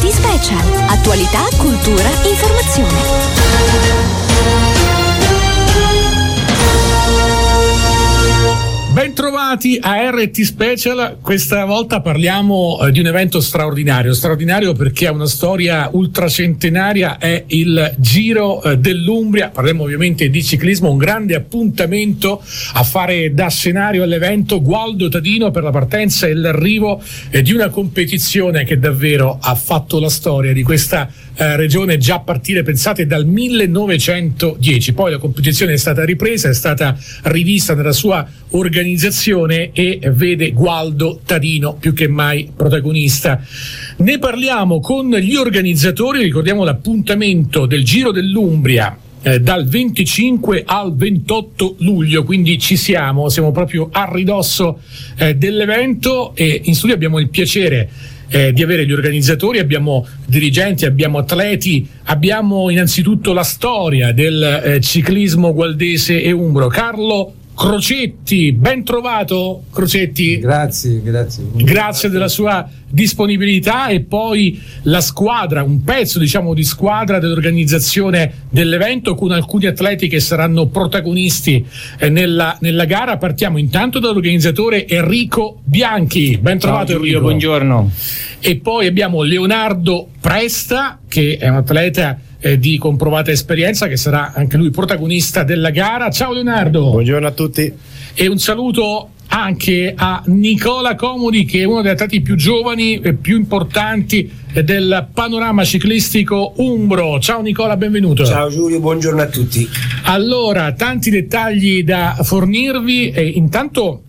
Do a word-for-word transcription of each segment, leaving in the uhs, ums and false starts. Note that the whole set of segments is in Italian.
Special. Attualità, cultura, informazione. Bentrovati a R T Special. Questa volta parliamo eh, di un evento straordinario, straordinario perché ha una storia ultracentenaria, è il Giro eh, dell'Umbria. Parliamo ovviamente di ciclismo, un grande appuntamento a fare da scenario all'evento Gualdo Tadino per la partenza e l'arrivo eh, di una competizione che davvero ha fatto la storia di questa eh, regione già a partire, pensate, dal millenovecentodieci. Poi la competizione è stata ripresa, è stata rivista nella sua organizzazione e vede Gualdo Tadino più che mai protagonista. Ne parliamo con gli organizzatori. Ricordiamo l'appuntamento del Giro dell'Umbria eh, dal venticinque al ventotto luglio, quindi ci siamo, siamo proprio a ridosso eh, dell'evento, e in studio abbiamo il piacere Eh, di avere gli organizzatori, abbiamo dirigenti, abbiamo atleti, abbiamo innanzitutto la storia del eh, ciclismo gualdese e umbro. Carlo Crocetti, ben trovato Crocetti. Grazie, grazie. Grazie della sua disponibilità. E poi la squadra, un pezzo diciamo di squadra dell'organizzazione dell'evento, con alcuni atleti che saranno protagonisti eh, nella, nella gara. Partiamo intanto dall'organizzatore Enrico Bianchi. Ben trovato. Ciao, Giulio, buongiorno. E poi abbiamo Leonardo Presta, che è un atleta eh, di comprovata esperienza, che sarà anche lui protagonista della gara. Ciao Leonardo. Buongiorno a tutti. E un saluto anche a Nicola Comodi, che è uno degli atleti più giovani e più importanti del panorama ciclistico umbro. Ciao Nicola, benvenuto. Ciao Giulio, buongiorno a tutti. Allora, tanti dettagli da fornirvi, e intanto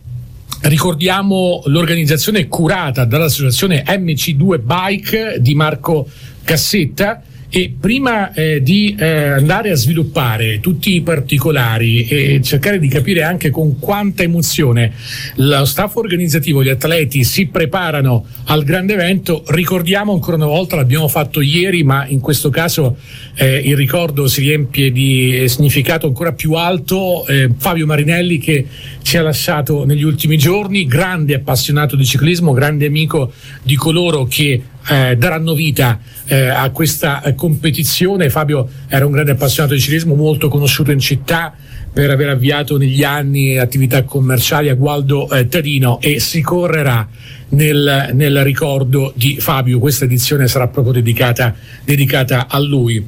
ricordiamo l'organizzazione curata dall'associazione M C due Bike di Marco Cassetta. E prima eh, di eh, andare a sviluppare tutti i particolari e cercare di capire anche con quanta emozione lo staff organizzativo, gli atleti si preparano al grande evento, ricordiamo ancora una volta, l'abbiamo fatto ieri, ma in questo caso eh, il ricordo si riempie di significato ancora più alto, eh, Fabio Marinelli, che ci ha lasciato negli ultimi giorni, grande appassionato di ciclismo, grande amico di coloro che Eh, daranno vita eh, a questa eh, competizione. Fabio era un grande appassionato di ciclismo, molto conosciuto in città per aver avviato negli anni attività commerciali a Gualdo eh, Tadino, e si correrà nel, nel ricordo di Fabio. Questa edizione sarà proprio dedicata, dedicata a lui.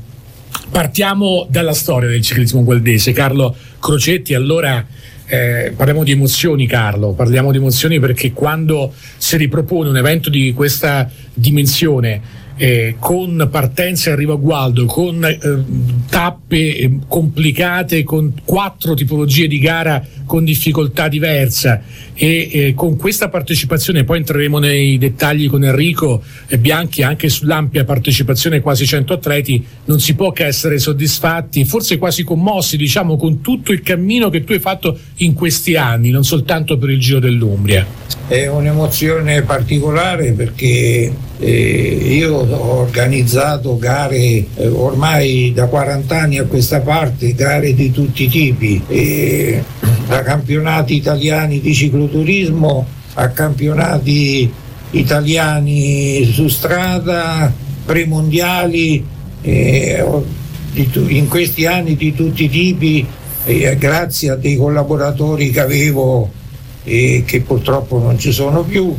Partiamo dalla storia del ciclismo gualdese. Carlo Crocetti, allora Eh, parliamo di emozioni, Carlo, parliamo di emozioni perché quando si ripropone un evento di questa dimensione, eh, con partenza e arrivo a Gualdo, con eh, tappe eh, complicate, con quattro tipologie di gara con difficoltà diversa, e eh, con questa partecipazione, poi entreremo nei dettagli con Enrico eh, Bianchi anche sull'ampia partecipazione, quasi cento atleti, non si può che essere soddisfatti, forse quasi commossi, diciamo, con tutto il cammino che tu hai fatto in questi anni, non soltanto per il Giro dell'Umbria. È un'emozione particolare perché eh, io ho organizzato gare eh, ormai da quaranta anni a questa parte, gare di tutti i tipi, eh, da campionati italiani di cicloturismo a campionati italiani su strada, premondiali, eh, di, in questi anni di tutti i tipi, eh, grazie a dei collaboratori che avevo e che purtroppo non ci sono più.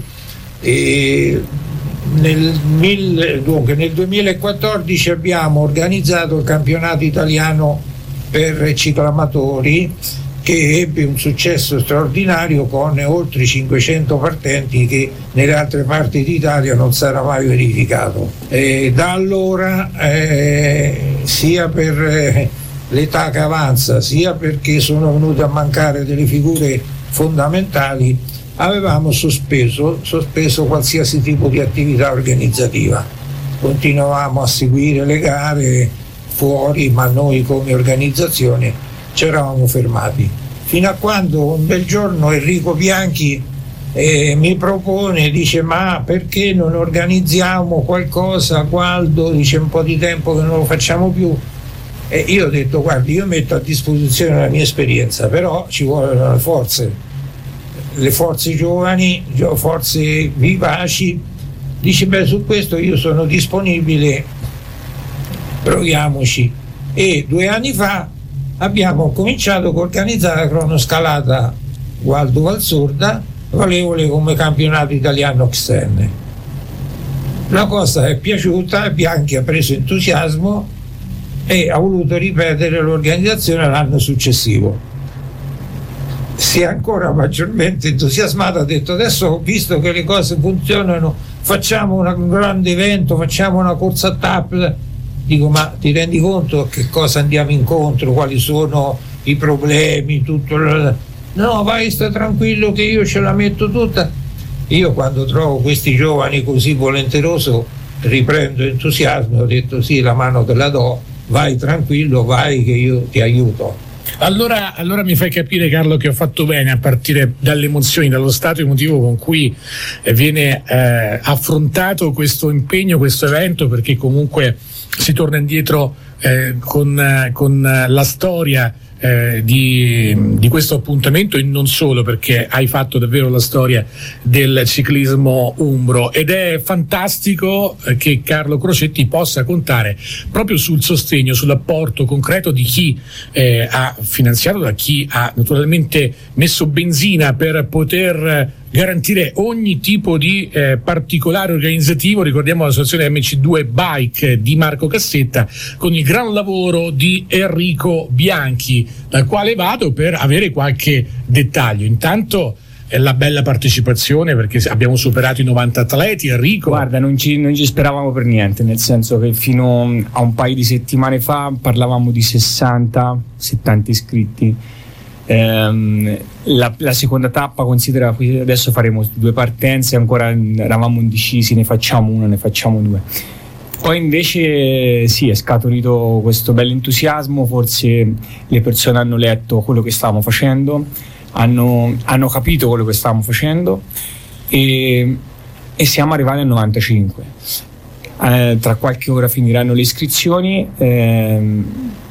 E nel, mille, dunque, nel duemilaquattordici abbiamo organizzato il campionato italiano per ciclamatori, che ebbe un successo straordinario con oltre cinquecento partenti, che nelle altre parti d'Italia non si era mai verificato. E da allora eh, sia per eh, l'età che avanza, sia perché sono venute a mancare delle figure fondamentali, avevamo sospeso, sospeso qualsiasi tipo di attività organizzativa. Continuavamo a seguire le gare fuori, ma noi come organizzazione ci eravamo fermati, fino a quando un bel giorno Enrico Bianchi eh, mi propone, dice: ma perché non organizziamo qualcosa? Gualdo, dice, un po' di tempo che non lo facciamo più. E io ho detto: guardi, io metto a disposizione la mia esperienza, però ci vogliono le forze, le forze giovani, forze vivaci, Dice, beh, su questo io sono disponibile, proviamoci. E due anni fa abbiamo cominciato a organizzare la cronoscalata Gualdo Valsorda, valevole come campionato italiano externe. La cosa è piaciuta, Bianchi ha preso entusiasmo e ha voluto ripetere l'organizzazione l'anno successivo. Si è ancora maggiormente entusiasmato, ha detto adesso ho visto che le cose funzionano, facciamo un grande evento, facciamo una corsa a tappa. Dico, ma ti rendi conto che cosa andiamo incontro, quali sono i problemi, tutto il... No, vai, sta tranquillo che io ce la metto tutta. Io quando trovo questi giovani così volenteroso riprendo entusiasmo, ho detto sì, la mano te la do, vai tranquillo, vai che io ti aiuto. Allora, allora mi fai capire, Carlo, che ho fatto bene a partire dalle emozioni, dallo stato emotivo con cui viene eh, affrontato questo impegno, questo evento, perché comunque si torna indietro eh, con, con la storia eh, di, di questo appuntamento, e non solo, perché hai fatto davvero la storia del ciclismo umbro, ed è fantastico che Carlo Crocetti possa contare proprio sul sostegno, sull'apporto concreto di chi eh, ha finanziato, da chi ha naturalmente messo benzina per poter garantire ogni tipo di eh, particolare organizzativo. Ricordiamo l'associazione M C due Bike di Marco Cassetta, con il gran lavoro di Enrico Bianchi, dal quale vado per avere qualche dettaglio. Intanto è la bella partecipazione, perché abbiamo superato i novanta atleti. Enrico, guarda, non ci, non ci speravamo per niente, nel senso che fino a un paio di settimane fa parlavamo di sessanta settanta iscritti. Um, la, la seconda tappa, considera, adesso faremo due partenze, ancora eravamo indecisi, ne facciamo una, ne facciamo due. Poi invece sì, è scaturito questo bel entusiasmo, forse le persone hanno letto quello che stavamo facendo, hanno, hanno capito quello che stavamo facendo, e, e siamo arrivati al novantacinque. Eh, tra qualche ora finiranno le iscrizioni. ehm,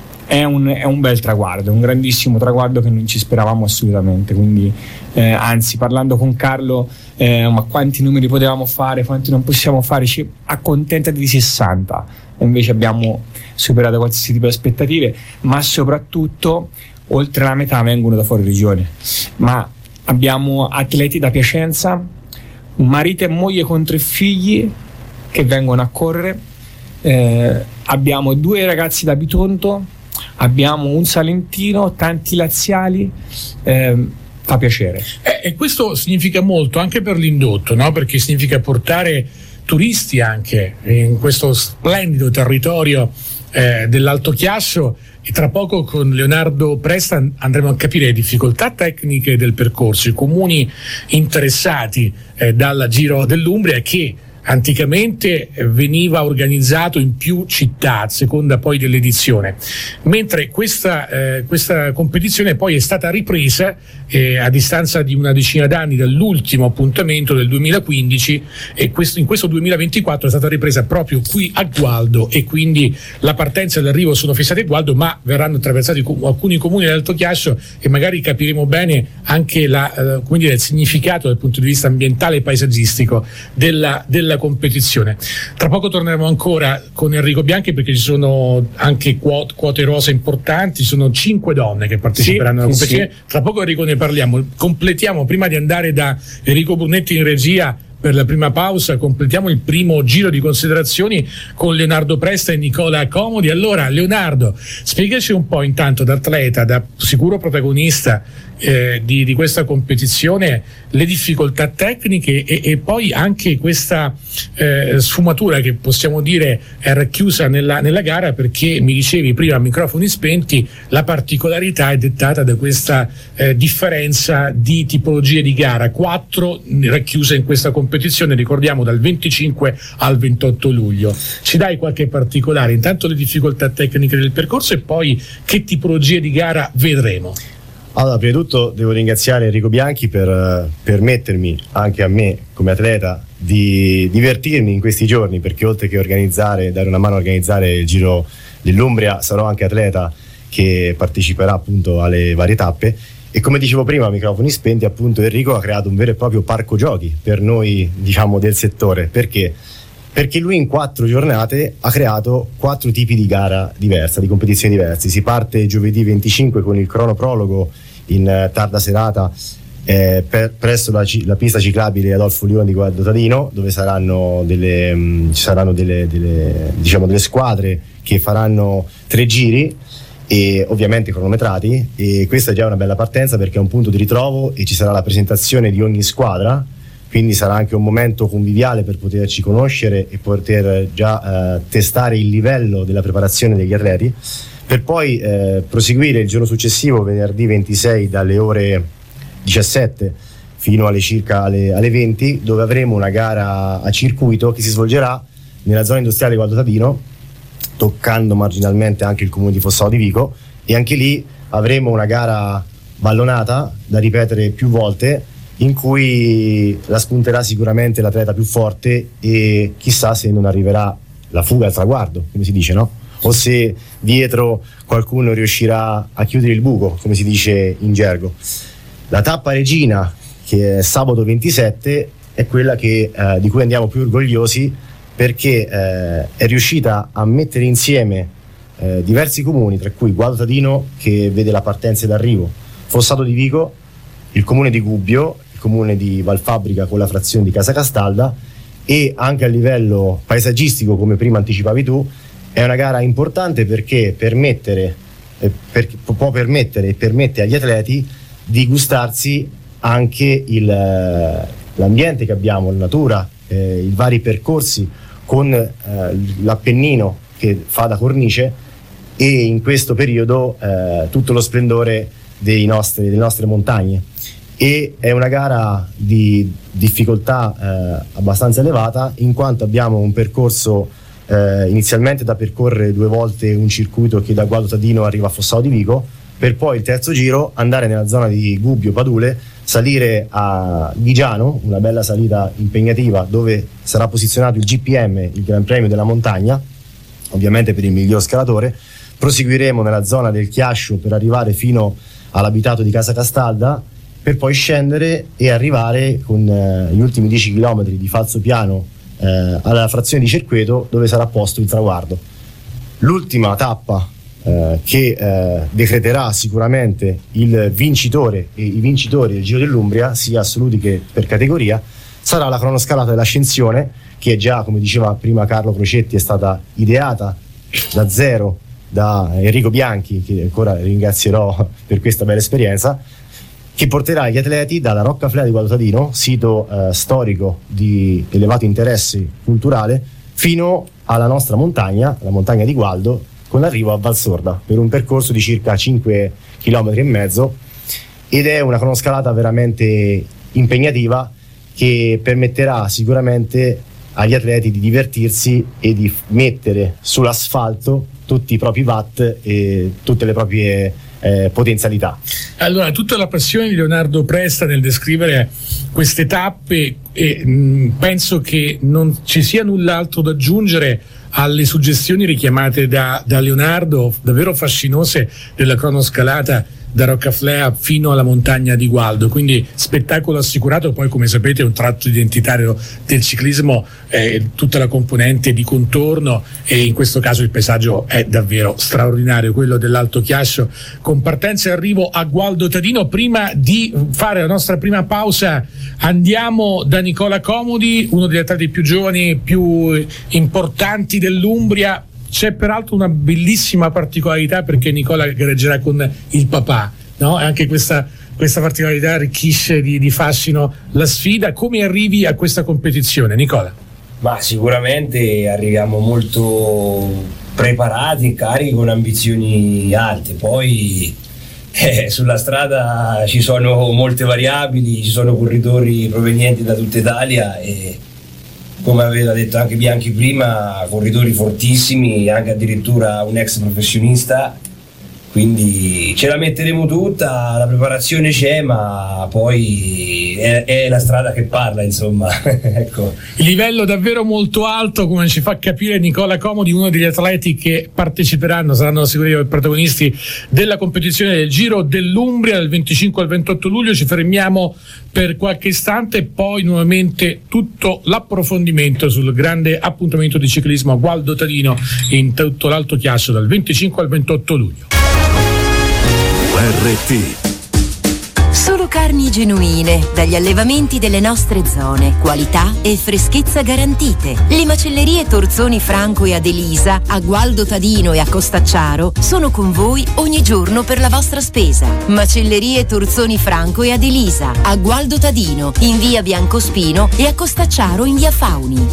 È un, è un bel traguardo, un grandissimo traguardo che non ci speravamo assolutamente, quindi eh, anzi, parlando con Carlo, eh, ma quanti numeri potevamo fare, quanti non possiamo fare, ci accontentati di sessanta, e invece abbiamo superato qualsiasi tipo di aspettative, ma soprattutto oltre la metà vengono da fuori regione. Ma abbiamo atleti da Piacenza, marito e moglie con tre figli che vengono a correre, eh, abbiamo due ragazzi da Bitonto, abbiamo un salentino, tanti laziali, eh, fa piacere. Eh, e questo significa molto anche per l'indotto, no? Perché significa portare turisti anche in questo splendido territorio eh, dell'Alto Chiasso, e tra poco con Leonardo Presta andremo a capire le difficoltà tecniche del percorso, i comuni interessati eh, dal Giro dell'Umbria, che anticamente veniva organizzato in più città a seconda poi dell'edizione, mentre questa, eh, questa competizione poi è stata ripresa eh, a distanza di una decina d'anni dall'ultimo appuntamento del duemilaquindici, e questo, in questo duemilaventiquattro è stata ripresa proprio qui a Gualdo, e quindi la partenza e l'arrivo sono fissati a Gualdo, ma verranno attraversati com- alcuni comuni dell'Alto Chiasso, e magari capiremo bene anche la, eh, come dire, il significato dal punto di vista ambientale e paesaggistico della, della competizione. Tra poco torneremo ancora con Enrico Bianchi, perché ci sono anche quote, quote rosa importanti, ci sono cinque donne che parteciperanno sì, alla competizione. Sì. Tra poco, Enrico, ne parliamo. Completiamo, prima di andare da Enrico Brunetti in regia per la prima pausa, completiamo il primo giro di considerazioni con Leonardo Presta e Nicola Comodi. Allora, Leonardo, spiegaci un po', intanto, da atleta, da sicuro protagonista eh, di, di questa competizione, le difficoltà tecniche e, e poi anche questa eh, sfumatura che possiamo dire è racchiusa nella, nella gara, perché mi dicevi prima a microfoni spenti la particolarità è dettata da questa eh, differenza di tipologie di gara, quattro racchiuse in questa competizione, ricordiamo dal venticinque al ventotto luglio. Ci dai qualche particolare? Intanto le difficoltà tecniche del percorso, e poi che tipologie di gara vedremo? Allora, prima di tutto devo ringraziare Enrico Bianchi per uh, permettermi anche a me come atleta di divertirmi in questi giorni, perché oltre che organizzare, dare una mano a organizzare il Giro dell'Umbria, sarò anche atleta che parteciperà appunto alle varie tappe, E come dicevo prima, a microfoni spenti, appunto Enrico ha creato un vero e proprio parco giochi per noi, diciamo, del settore. Perché? Perché lui in quattro giornate ha creato quattro tipi di gara diversa, di competizioni diverse. Si parte giovedì venticinque con il cronoprologo in eh, tarda serata eh, per, presso la, la pista ciclabile Adolfo Lione di Gualdo Tadino, dove saranno delle, mh, ci saranno delle, delle, diciamo delle squadre che faranno tre giri e ovviamente cronometrati, e questa è già una bella partenza perché è un punto di ritrovo e ci sarà la presentazione di ogni squadra, quindi sarà anche un momento conviviale per poterci conoscere e poter già eh, testare il livello della preparazione degli atleti, per poi eh, proseguire il giorno successivo, venerdì ventisei, dalle ore diciassette fino alle circa alle, alle venti, dove avremo una gara a circuito che si svolgerà nella zona industriale di Gualdo Tadino, toccando marginalmente anche il comune di Fossano di Vico, e anche lì avremo una gara ballonata da ripetere più volte, in cui la spunterà sicuramente l'atleta più forte e chissà se non arriverà la fuga al traguardo, come si dice, no? O se dietro qualcuno riuscirà a chiudere il buco, come si dice in gergo. La tappa regina, che è sabato ventisette, è quella che, eh, di cui andiamo più orgogliosi, perché eh, è riuscita a mettere insieme eh, diversi comuni, tra cui Gualdo Tadino, che vede la partenza d'arrivo, Fossato di Vico, il comune di Gubbio, il comune di Valfabbrica con la frazione di Casa Castalda, e anche a livello paesaggistico, come prima anticipavi tu, è una gara importante perché permettere, eh, per, può permettere e permette agli atleti di gustarsi anche il, l'ambiente che abbiamo, la natura, eh, i vari percorsi con eh, l'Appennino che fa da cornice, e in questo periodo eh, tutto lo splendore dei nostri, delle nostre montagne. E è una gara di difficoltà eh, abbastanza elevata, in quanto abbiamo un percorso eh, inizialmente da percorrere due volte un circuito che da Gualdo Tadino arriva a Fossano di Vico, per poi il terzo giro andare nella zona di Gubbio Padule, salire a Ghigiano, una bella salita impegnativa dove sarà posizionato il G P M, il Gran Premio della Montagna, ovviamente per il miglior scalatore. Proseguiremo nella zona del Chiascio per arrivare fino all'abitato di Casa Castalda, per poi scendere e arrivare con eh, gli ultimi dieci chilometri di falso piano eh, alla frazione di Cerqueto, dove sarà posto il traguardo. L'ultima tappa eh, che eh, decreterà sicuramente il vincitore e i vincitori del Giro dell'Umbria, sia assoluti che per categoria, sarà la cronoscalata dell'Ascensione, che già, come diceva prima Carlo Crocetti, è stata ideata da zero da Enrico Bianchi, che ancora ringrazierò per questa bella esperienza, che porterà gli atleti dalla Roccaflea di Gualdo Tadino, sito eh, storico di elevato interesse culturale, fino alla nostra montagna, la montagna di Gualdo, con l'arrivo a Valsorda, per un percorso di circa cinque chilometri e mezzo, ed è una cronoscalata veramente impegnativa che permetterà sicuramente agli atleti di divertirsi e di mettere sull'asfalto tutti i propri watt e tutte le proprie eh, potenzialità. Allora, tutta la passione di Leonardo Presta nel descrivere queste tappe, e mh, penso che non ci sia null'altro da aggiungere alle suggestioni richiamate da, da Leonardo, davvero fascinose, della cronoscalata da Roccaflea fino alla montagna di Gualdo. Quindi spettacolo assicurato. Poi, come sapete, è un tratto identitario del ciclismo, eh, tutta la componente di contorno, e in questo caso il paesaggio è davvero straordinario, quello dell'Alto Chiascio, con partenza e arrivo a Gualdo Tadino. Prima di fare la nostra prima pausa andiamo da Nicola Comodi, uno degli atleti più giovani, più importanti dell'Umbria. C'è peraltro una bellissima particolarità, perché Nicola gareggerà con il papà, no? E anche questa, questa particolarità arricchisce di, di fascino la sfida. Come arrivi a questa competizione, Nicola? Ma sicuramente arriviamo molto preparati e carichi, con ambizioni alte. Poi eh, sulla strada ci sono molte variabili, ci sono corridori provenienti da tutta Italia e, come aveva detto anche Bianchi prima, corridori fortissimi, anche addirittura un ex professionista, quindi ce la metteremo tutta, la preparazione c'è, ma poi è, è la strada che parla, insomma. Ecco. Il livello davvero molto alto, come ci fa capire Nicola Comodi, uno degli atleti che parteciperanno, saranno sicuramente protagonisti della competizione del Giro dell'Umbria dal venticinque al ventotto luglio. Ci fermiamo per qualche istante e poi nuovamente tutto l'approfondimento sul grande appuntamento di ciclismo a Gualdo Tadino in tutto l'Alto Chiasso dal venticinque al ventotto luglio. R T. Solo carni genuine, dagli allevamenti delle nostre zone, qualità e freschezza garantite. Le macellerie Torzoni Franco e Adelisa a Gualdo Tadino e a Costacciaro sono con voi ogni giorno per la vostra spesa. Macellerie Torzoni Franco e Adelisa a Gualdo Tadino in via Biancospino e a Costacciaro in via Fauni.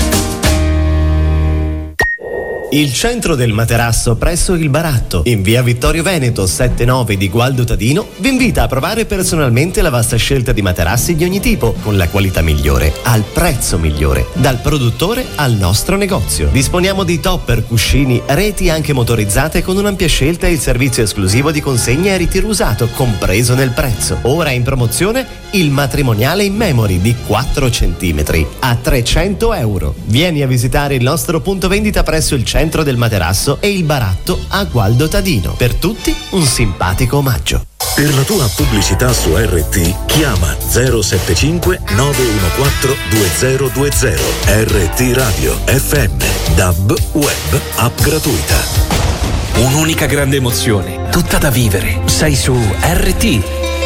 Il centro del materasso presso il Baratto, in via Vittorio Veneto settantanove di Gualdo Tadino, vi invita a provare personalmente la vasta scelta di materassi di ogni tipo, con la qualità migliore, al prezzo migliore, dal produttore al nostro negozio. Disponiamo di topper, cuscini, reti anche motorizzate con un'ampia scelta e il servizio esclusivo di consegna e ritiro usato, compreso nel prezzo. Ora in promozione il matrimoniale in memory di quattro centimetri a trecento euro. Vieni a visitare il nostro punto vendita presso il centro del materasso e il Baratto a Gualdo Tadino. Per tutti un simpatico omaggio. Per la tua pubblicità su R T chiama zero sette cinque nove uno quattro due zero due zero. R T Radio F M, D A B, web, app gratuita. Un'unica grande emozione, tutta da vivere. Sei su R T.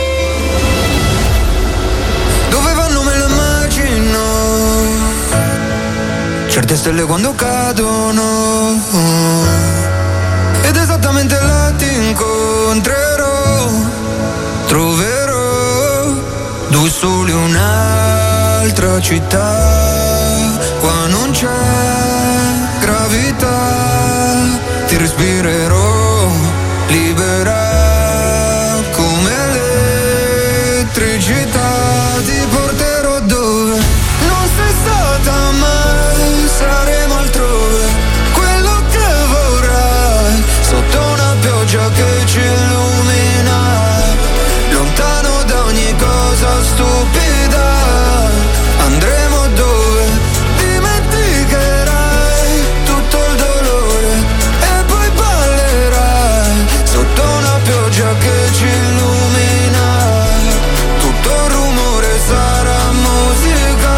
Certe stelle quando cadono ed esattamente là ti incontrerò, troverò due soli un'altra città, qua non c'è gravità, ti respirerò libera come elettricità, ti porterò dove non sei stata mai, saremo altrove, quello che vorrai, sotto una pioggia che ci illumina, lontano da ogni cosa stupida, andremo dove dimenticherai tutto il dolore e poi ballerai, sotto una pioggia che ci illumina, tutto il rumore sarà musica.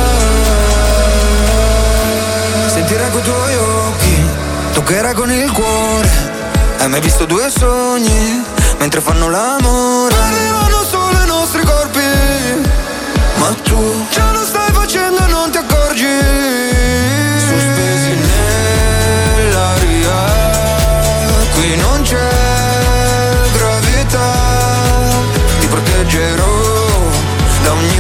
Sentirai coi tuoi occhi, toccherai con il cuore. Hai mai visto due sogni mentre fanno l'amore? Arrivano solo i nostri corpi, ma tu già lo stai facendo e non ti accorgi. Sospesi nell'aria, qui non c'è gravità, ti proteggerò da ogni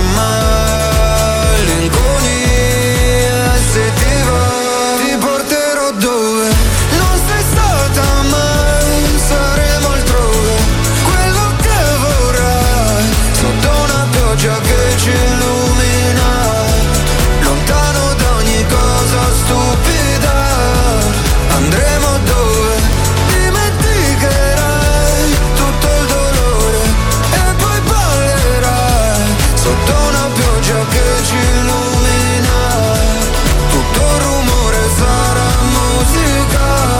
malinconia, se ti va ti porterò dove non sei stata mai, saremo altrove, quello che vorrai, sotto una pioggia che ci illumina, lontano da ogni cosa stupida, andremo dove dimenticherai tutto il dolore e poi ballerai, sotto una pioggia che ci illumina, tutto il rumore sarà musica.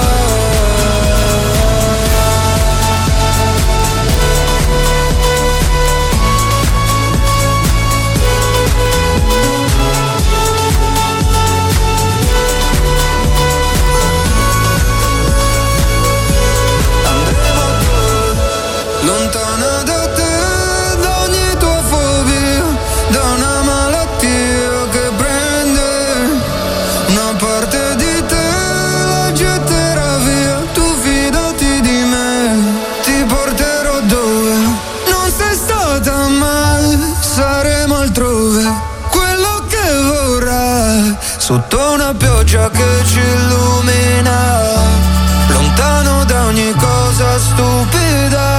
Andremo lontana da te, da ogni tua fobia, da una malattia che prende una parte di te, la getterà via, tu fidati di me, ti porterò dove non sei stata mai, saremo altrove, quello che vorrai, sotto una pioggia che ci illumina, lontano da ogni cosa stupida.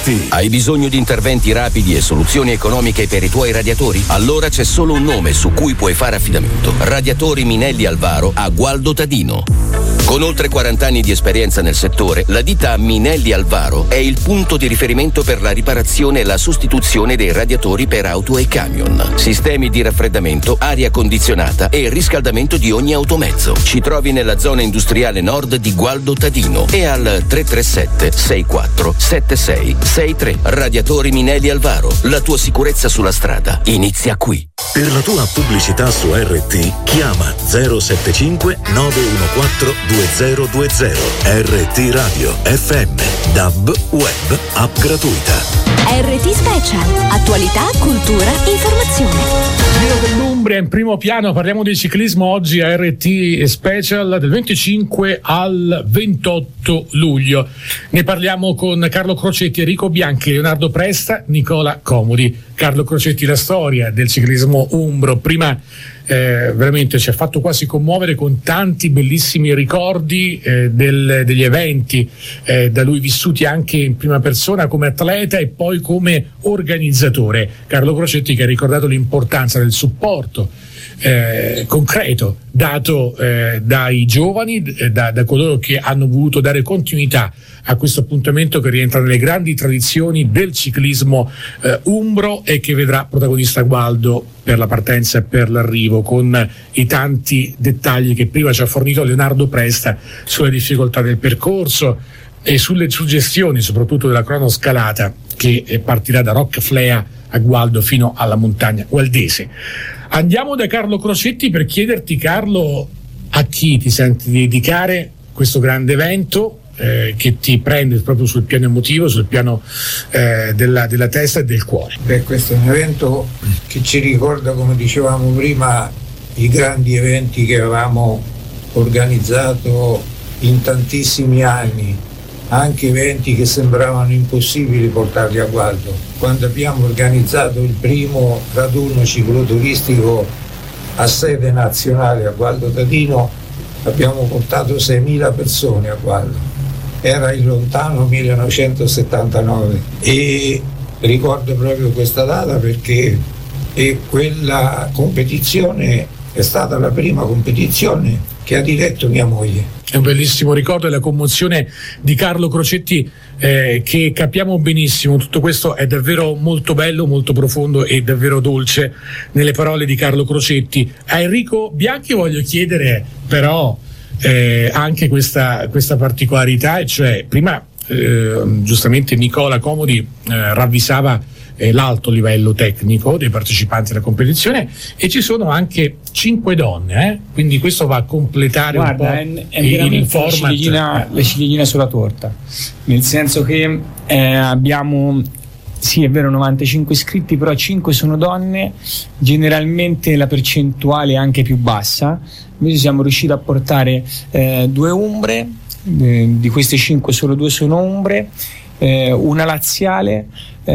T. Hai bisogno di interventi rapidi e soluzioni economiche per i tuoi radiatori? Allora c'è solo un nome su cui puoi fare affidamento. Radiatori Minelli Alvaro a Gualdo Tadino. Con oltre quaranta anni di esperienza nel settore, la ditta Minelli Alvaro è il punto di riferimento per la riparazione e la sostituzione dei radiatori per auto e camion. Sistemi di raffreddamento, aria condizionata e riscaldamento di ogni automezzo. Ci trovi nella zona industriale nord di Gualdo Tadino e al tre tre sette sei quattro sette sei sei tre. Radiatori Minelli Alvaro, la tua sicurezza sulla strada inizia qui. Per la tua pubblicità su R T chiama zero sette cinque nove uno quattro due zero due zero. R T Radio F M, D A B, web, app gratuita. R T Special, attualità, cultura, informazione. Giro dell'Umbria in primo piano, parliamo di ciclismo oggi a R T Special del venticinque al ventotto luglio. Ne parliamo con Carlo Crocetti, Enrico Bianchi, Leonardo Presta, Nicola Comodi. Carlo Crocetti, la storia del ciclismo umbro, prima eh, veramente ci ha fatto quasi commuovere con tanti bellissimi ricordi eh, del, degli eventi eh, da lui vissuti anche in prima persona come atleta e poi come organizzatore. Carlo Crocetti, che ha ricordato l'importanza del supporto eh, concreto dato eh, dai giovani, eh, da, da coloro che hanno voluto dare continuità a questo appuntamento che rientra nelle grandi tradizioni del ciclismo eh, umbro e che vedrà protagonista Gualdo per la partenza e per l'arrivo, con i tanti dettagli che prima ci ha fornito Leonardo Presta sulle difficoltà del percorso e sulle suggestioni soprattutto della cronoscalata che eh, partirà da Roccaflea a Gualdo fino alla montagna gualdese. Andiamo da Carlo Crocetti per chiederti, Carlo, a chi ti senti di dedicare questo grande evento eh, che ti prende proprio sul piano emotivo, sul piano eh, della, della testa e del cuore. Beh, questo è un evento che ci ricorda, come dicevamo prima, i grandi eventi che avevamo organizzato in tantissimi anni, anche eventi che sembravano impossibili portarli a Gualdo. Quando abbiamo organizzato il primo raduno cicloturistico a sede nazionale a Gualdo Tadino, abbiamo portato seimila persone a Gualdo. Era il lontano millenovecentosettantanove e ricordo proprio questa data perché e quella competizione è stata la prima competizione che ha diretto mia moglie. È un bellissimo ricordo della commozione di Carlo Crocetti eh, che capiamo benissimo. Tutto questo è davvero molto bello, molto profondo e davvero dolce nelle parole di Carlo Crocetti. A Enrico Bianchi voglio chiedere però eh, anche questa, questa particolarità, e cioè prima eh, giustamente Nicola Comodi eh, ravvisava eh, l'alto livello tecnico dei partecipanti alla competizione e ci sono anche cinque donne, eh? Quindi questo va a completare. Guarda, un po' è, è il, il format. La ciliegina, la ciliegina sulla torta, nel senso che eh, abbiamo, sì è vero, novantacinque iscritti, però cinque sono donne, generalmente la percentuale è anche più bassa. Noi siamo riusciti a portare eh, due umbre, eh, di queste cinque solo due sono umbre, eh, una laziale,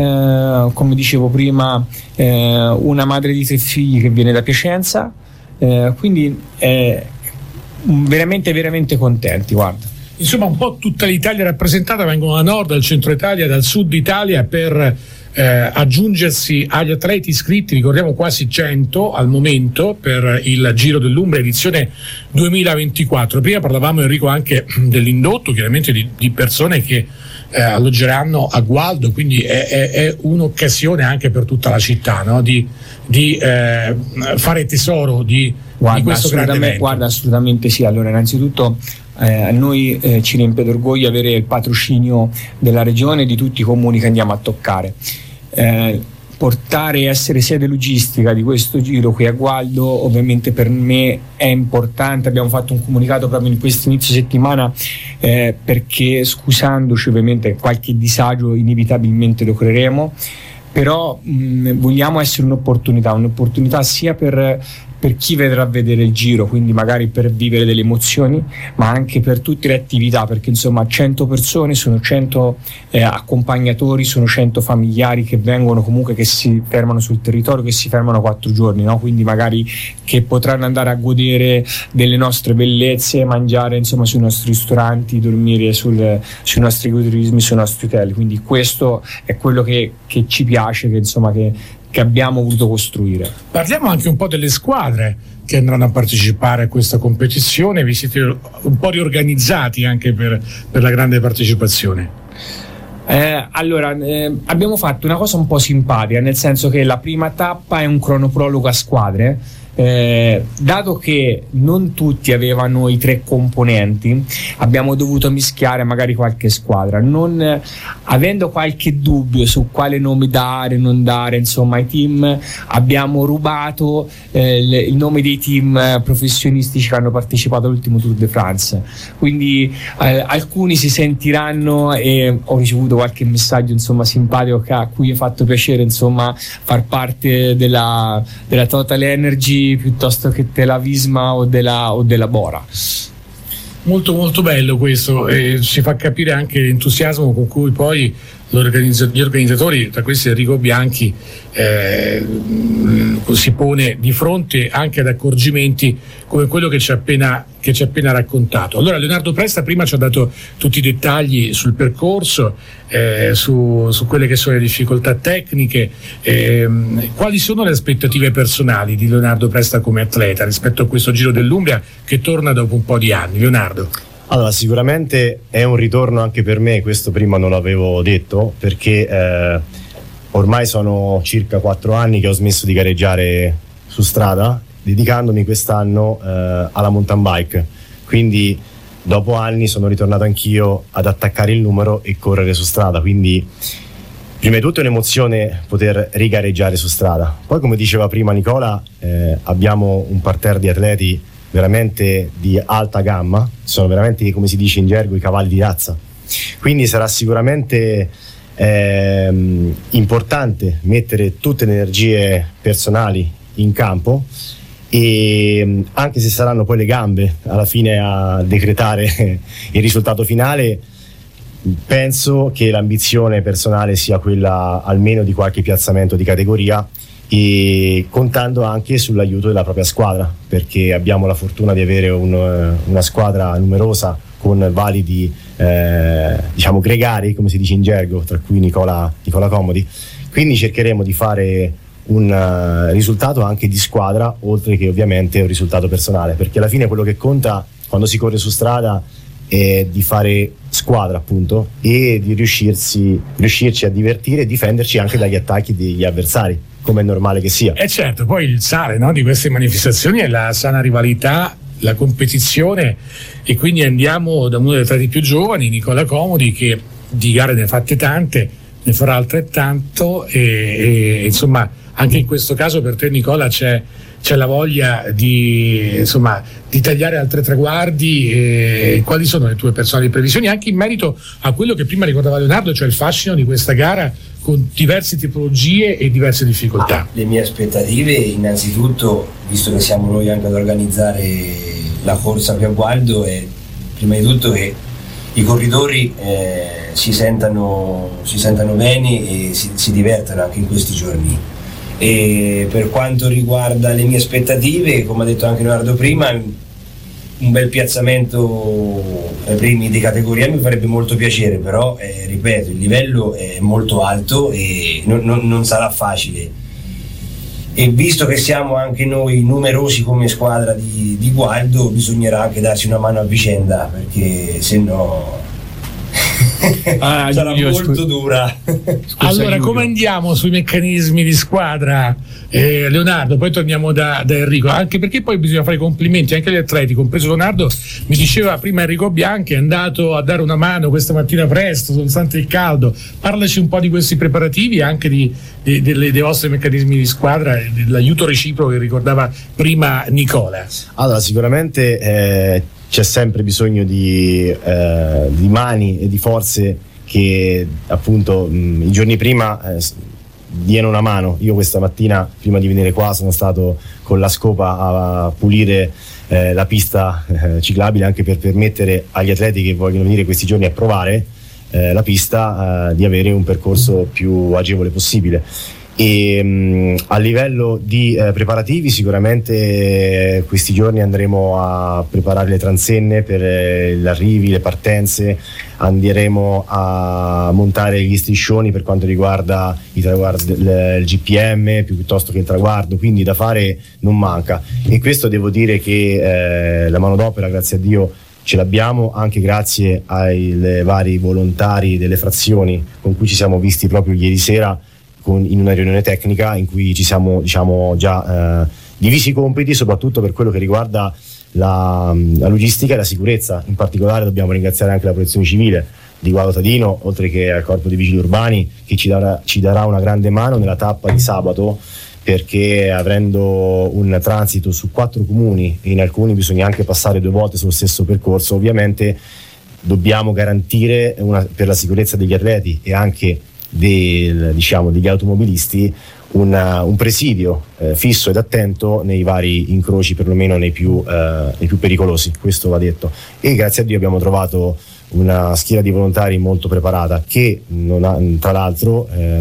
eh, come dicevo prima, eh, una madre di tre figli che viene da Piacenza, eh, quindi eh, veramente veramente contenti, guarda. Insomma, un po' tutta l'Italia rappresentata, vengono da nord, dal centro Italia, dal sud Italia per eh, aggiungersi agli atleti iscritti. Ricordiamo quasi cento al momento per il Giro dell'Umbria edizione duemilaventiquattro. Prima parlavamo, Enrico, anche dell'indotto, chiaramente di, di persone che eh, alloggeranno a Gualdo, quindi è, è, è un'occasione anche per tutta la città, no? di, di eh, fare tesoro di, guarda, di questo grande evento. Guarda, assolutamente sì. Allora, innanzitutto Eh, a noi eh, ci riempie d'orgoglio avere il patrocinio della regione e di tutti i comuni che andiamo a toccare. Eh, portare e essere sede logistica di questo giro qui a Gualdo ovviamente per me è importante. Abbiamo fatto un comunicato proprio in questo inizio settimana eh, perché, scusandoci ovviamente, qualche disagio inevitabilmente lo creeremo, però mh, vogliamo essere un'opportunità, un'opportunità sia per, per chi vedrà vedere il giro, quindi magari per vivere delle emozioni, ma anche per tutte le attività, perché insomma cento persone sono cento eh, accompagnatori, sono cento familiari che vengono comunque, che si fermano sul territorio, che si fermano quattro giorni, no? Quindi magari che potranno andare a godere delle nostre bellezze, mangiare insomma sui nostri ristoranti, dormire sul, sui nostri agriturismi, sui nostri hotel. Quindi questo è quello che, che ci piace, che insomma che, che abbiamo voluto costruire. Parliamo anche un po' delle squadre che andranno a partecipare a questa competizione. Vi siete un po' riorganizzati anche per, per la grande partecipazione? Eh, allora, eh, abbiamo fatto una cosa un po' simpatica, nel senso che la prima tappa è un cronoprologo a squadre. Eh, dato che non tutti avevano i tre componenti, abbiamo dovuto mischiare magari qualche squadra, non eh, avendo qualche dubbio su quale nome dare, non dare, insomma ai team, abbiamo rubato eh, il, il nome dei team eh, professionistici che hanno partecipato all'ultimo Tour de France. Quindi eh, alcuni si sentiranno, e ho ricevuto qualche messaggio insomma simpatico a cui è fatto piacere insomma far parte della, della Total Energy piuttosto che della Visma o della, o della Bora. Molto molto bello questo, e ci fa capire anche l'entusiasmo con cui poi l'organizza- gli organizzatori, tra questi Enrico Bianchi, eh, si pone di fronte anche ad accorgimenti come quello che ci ha appena, che ci ha appena raccontato. Allora Leonardo Presta prima ci ha dato tutti i dettagli sul percorso, eh, su, su quelle che sono le difficoltà tecniche. Eh, quali sono le aspettative personali di Leonardo Presta come atleta rispetto a questo Giro dell'Umbria che torna dopo un po' di anni? Leonardo. Allora, sicuramente è un ritorno anche per me, questo prima non l'avevo detto, perché eh, ormai sono circa quattro anni che ho smesso di gareggiare su strada, dedicandomi quest'anno eh, alla mountain bike. Quindi dopo anni sono ritornato anch'io ad attaccare il numero e correre su strada, quindi prima di tutto è un'emozione poter rigareggiare su strada. Poi, come diceva prima Nicola, eh, abbiamo un parterre di atleti veramente di alta gamma, sono veramente, come si dice in gergo, i cavalli di razza. Quindi sarà sicuramente ehm, importante mettere tutte le energie personali in campo, e anche se saranno poi le gambe alla fine a decretare il risultato finale, penso che l'ambizione personale sia quella almeno di qualche piazzamento di categoria, e contando anche sull'aiuto della propria squadra, perché abbiamo la fortuna di avere un, una squadra numerosa con validi eh, diciamo gregari, come si dice in gergo, tra cui Nicola, Nicola Comodi. Quindi cercheremo di fare un uh, risultato anche di squadra, oltre che ovviamente un risultato personale, perché alla fine quello che conta quando si corre su strada è di fare squadra, appunto, e di riuscirsi, riuscirci a divertire e difenderci anche dagli attacchi degli avversari, come è normale che sia. E certo, poi il sale, no, di queste manifestazioni è la sana rivalità, la competizione, e quindi andiamo da uno dei atleti più giovani, Nicola Comodi, che di gare ne ha fatte tante, ne farà altrettanto, e, e insomma anche in questo caso per te, Nicola, c'è, c'è la voglia di, insomma, di tagliare altri traguardi. E quali sono le tue personali previsioni anche in merito a quello che prima ricordava Leonardo, cioè il fascino di questa gara con diverse tipologie e diverse difficoltà? Ah, le mie aspettative, innanzitutto, visto che siamo noi anche ad organizzare la corsa qui a Gualdo, è prima di tutto che i corridori eh, si sentano, si sentano bene e si, si divertano anche in questi giorni. E per quanto riguarda le mie aspettative, come ha detto anche Leonardo prima, un bel piazzamento ai primi di categoria mi farebbe molto piacere, però eh, ripeto, il livello è molto alto e non, non, non sarà facile, e visto che siamo anche noi numerosi come squadra di, di Gualdo, bisognerà anche darci una mano a vicenda, perché se no ah, sarà Giulio, molto scu- dura. Scusa, allora, Giulio, come andiamo sui meccanismi di squadra, eh, Leonardo? Poi torniamo da, da Enrico, anche perché poi bisogna fare i complimenti anche agli atleti, compreso Leonardo. Mi diceva prima Enrico Bianchi, è andato a dare una mano questa mattina presto nonostante il caldo. Parlaci un po' di questi preparativi, anche di, di, delle, dei vostri meccanismi di squadra e dell'aiuto reciproco che ricordava prima Nicola. Allora, sicuramente eh, c'è sempre bisogno di, eh, di mani e di forze che appunto mh, i giorni prima eh, diano una mano. Io questa mattina, prima di venire qua, sono stato con la scopa a pulire eh, la pista eh, ciclabile, anche per permettere agli atleti che vogliono venire questi giorni a provare eh, la pista eh, di avere un percorso più agevole possibile. E mh, a livello di eh, preparativi, sicuramente eh, questi giorni andremo a preparare le transenne per eh, gli arrivi, le partenze, andremo a montare gli striscioni per quanto riguarda i traguardi, il, il G P M piuttosto che il traguardo, quindi da fare non manca. E questo devo dire che eh, la manodopera, grazie a Dio, ce l'abbiamo, anche grazie ai vari volontari delle frazioni con cui ci siamo visti proprio ieri sera in una riunione tecnica in cui ci siamo, diciamo, già eh, divisi i compiti, soprattutto per quello che riguarda la, la logistica e la sicurezza. In particolare dobbiamo ringraziare anche la protezione civile di Gualdo Tadino, oltre che al corpo dei vigili urbani, che ci darà, ci darà una grande mano nella tappa di sabato, perché avendo un transito su quattro comuni e in alcuni bisogna anche passare due volte sullo stesso percorso, ovviamente dobbiamo garantire una, per la sicurezza degli atleti e anche del, diciamo, degli automobilisti una, un presidio eh, fisso ed attento nei vari incroci, perlomeno nei più, eh, nei più pericolosi, questo va detto. E grazie a Dio abbiamo trovato una schiera di volontari molto preparata che non ha, tra l'altro eh,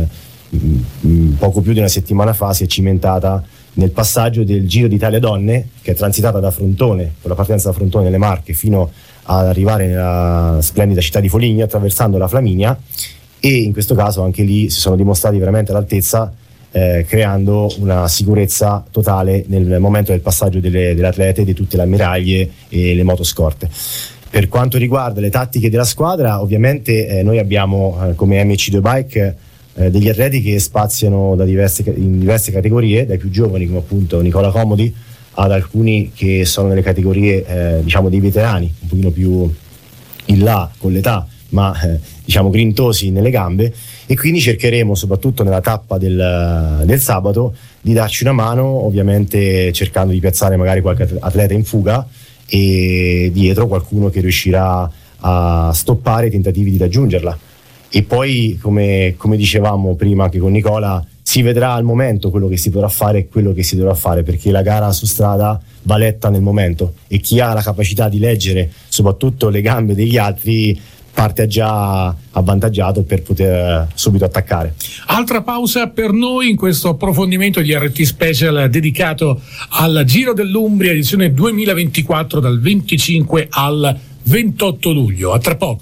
poco più di una settimana fa si è cimentata nel passaggio del Giro d'Italia Donne, che è transitata da Frontone, con la partenza da Frontone nelle Marche, fino ad arrivare nella splendida città di Foligno, attraversando la Flaminia, e in questo caso anche lì si sono dimostrati veramente all'altezza, eh, creando una sicurezza totale nel momento del passaggio delle, delle atlete, di tutte le ammiraglie e le motoscorte. Per quanto riguarda le tattiche della squadra, ovviamente eh, noi abbiamo eh, come M C due Bike eh, degli atleti che spaziano da diverse, in diverse categorie, dai più giovani come appunto Nicola Comodi ad alcuni che sono nelle categorie eh, diciamo dei veterani, un pochino più in là con l'età, ma eh, diciamo grintosi nelle gambe, e quindi cercheremo soprattutto nella tappa del, del sabato di darci una mano, ovviamente cercando di piazzare magari qualche atleta in fuga e dietro qualcuno che riuscirà a stoppare i tentativi di raggiungerla. E poi come, come dicevamo prima anche con Nicola, si vedrà al momento quello che si dovrà fare e quello che si dovrà fare, perché la gara su strada va letta nel momento e chi ha la capacità di leggere soprattutto le gambe degli altri parte già avvantaggiato per poter subito attaccare. Altra pausa per noi in questo approfondimento di R T Special dedicato al Giro dell'Umbria edizione duemilaventiquattro dal venticinque al ventotto luglio. A tra poco.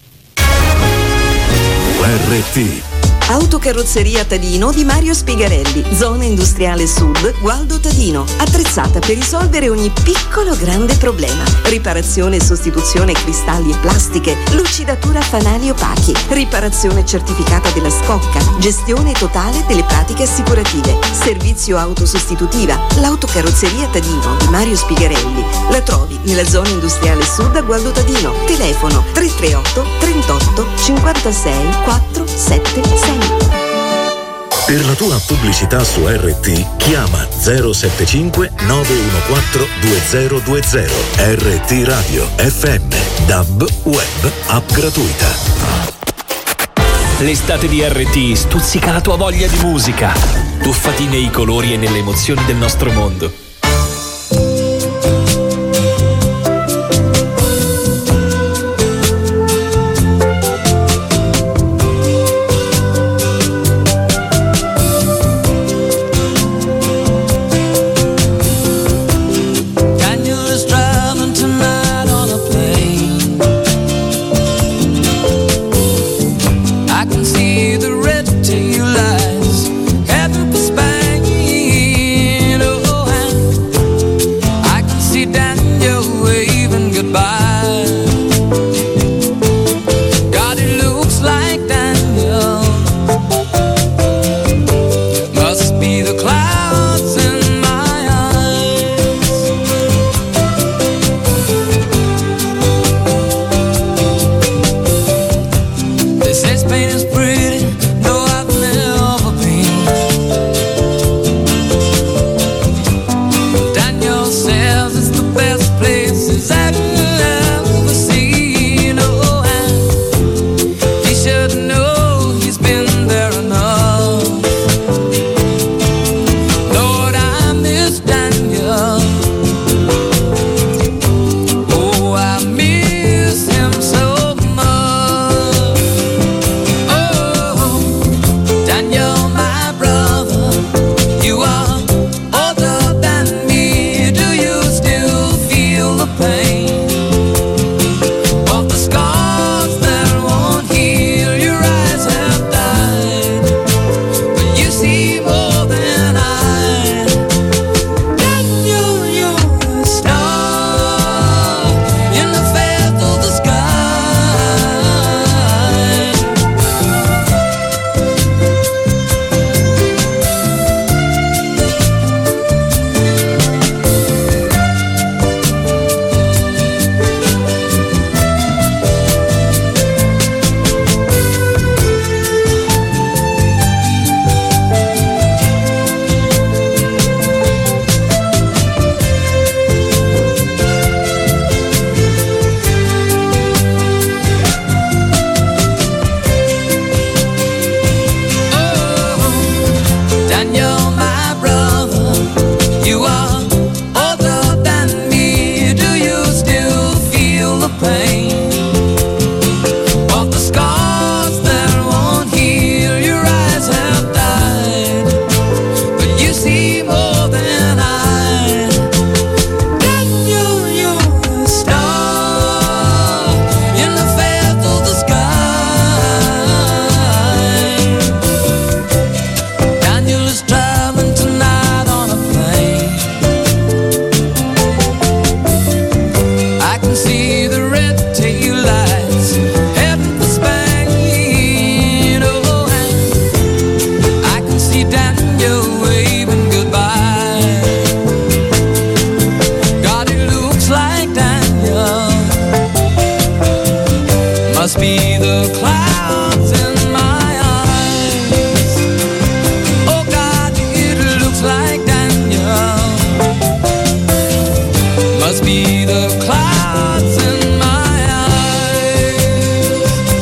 R T Autocarrozzeria Tadino di Mario Spigarelli, zona industriale sud, Gualdo Tadino, attrezzata per risolvere ogni piccolo grande problema. Riparazione e sostituzione cristalli e plastiche, lucidatura fanali opachi, riparazione certificata della scocca, gestione totale delle pratiche assicurative, servizio autosostitutiva. L'autocarrozzeria Tadino di Mario Spigarelli la trovi nella zona industriale sud a Gualdo Tadino. Telefono tre tre otto trentotto cinquantasei quattrocentosettantasei. Per la tua pubblicità su R T chiama zero sette cinque nove uno quattro due zero due zero. R T Radio F M, D A B, web, app gratuita. L'estate di R T stuzzica la tua voglia di musica. Tuffati nei colori e nelle emozioni del nostro mondo. Heaven for Spain, oh, and brother, you are older than me. Do you still feel the pain of the scars that won't heal? Your eyes have died, but you see more than I. Then you, you're a star in the face of the sky. Daniel is traveling tonight on a plane. I can see the red tail lights heading for Spain. Oh, and I can see Daniel waving goodbye. God, it looks like Daniel must be the clouds in my eyes. Oh God, it looks like Daniel must be the clouds in my eyes.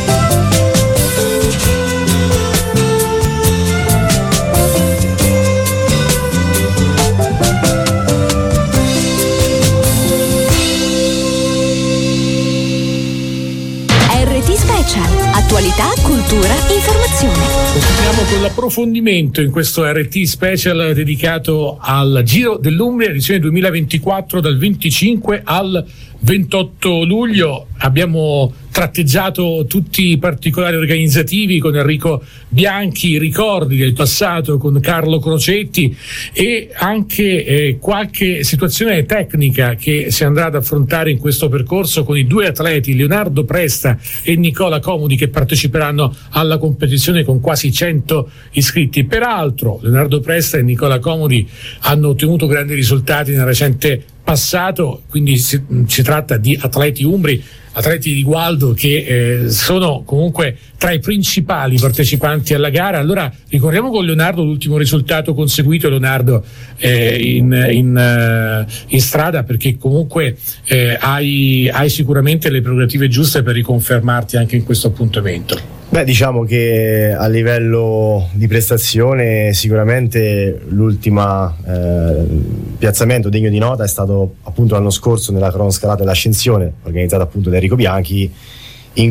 R T Special. Attualità, cultura, informazione. Continuiamo con l'approfondimento in questo R T Special dedicato al Giro dell'Umbria, edizione duemilaventiquattro, dal venticinque al ventotto luglio. Abbiamo tratteggiato tutti i particolari organizzativi con Enrico Bianchi, ricordi del passato con Carlo Crocetti e anche eh, qualche situazione tecnica che si andrà ad affrontare in questo percorso con i due atleti, Leonardo Presta e Nicola Comodi, che parteciperanno alla competizione con quasi cento iscritti. Peraltro Leonardo Presta e Nicola Comodi hanno ottenuto grandi risultati nel recente passato, quindi si, si tratta di atleti umbri, atleti di Gualdo che eh, sono comunque tra i principali partecipanti alla gara. Allora ricordiamo con Leonardo l'ultimo risultato conseguito, Leonardo, eh, in, in, uh, in strada, perché comunque eh, hai, hai sicuramente le prerogative giuste per riconfermarti anche in questo appuntamento. Beh, diciamo che a livello di prestazione sicuramente l'ultimo eh, piazzamento degno di nota è stato appunto l'anno scorso nella cronoscalata dell'Ascensione, organizzata appunto da Enrico Bianchi, in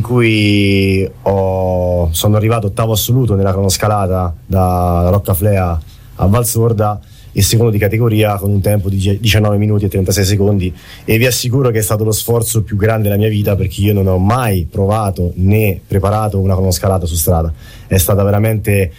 cui ho, sono arrivato ottavo assoluto nella cronoscalata da Roccaflea a Valsorda e secondo di categoria con un tempo di diciannove minuti e trentasei secondi, e vi assicuro che è stato lo sforzo più grande della mia vita, perché io non ho mai provato né preparato una cronoscalata su strada. È stata veramente